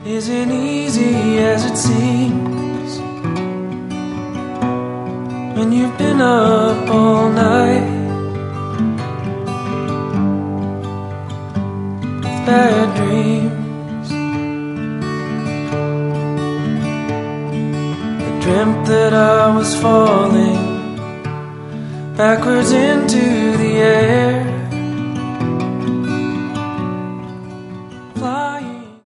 isn't easy as it seems when you've been up all night with bad dreams. I dreamt that I was falling backwards into the air,